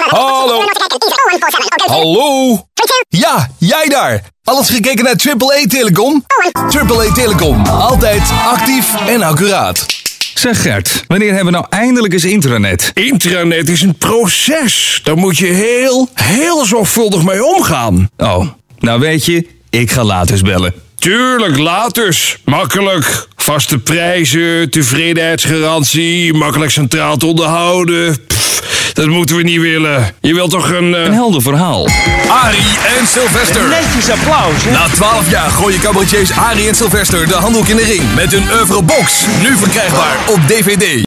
Hallo. Hallo. Ja, jij daar. Alles gekeken naar AAA Telecom? AAA Telecom. Altijd actief en accuraat. Zeg Gert, wanneer hebben we nou eindelijk eens intranet? Intranet is een proces. Daar moet je heel zorgvuldig mee omgaan. Oh, nou weet je, ik ga later eens bellen. Tuurlijk, laters. Makkelijk. Vaste prijzen, tevredenheidsgarantie, makkelijk centraal te onderhouden. Dat moeten we niet willen. Je wilt toch een helder verhaal. Arie en Sylvester. Netjes applaus, hè? Na 12 jaar gooien cabaretiers Arie en Sylvester de handdoek in de ring met een oeuvrebox. Nu verkrijgbaar op DVD.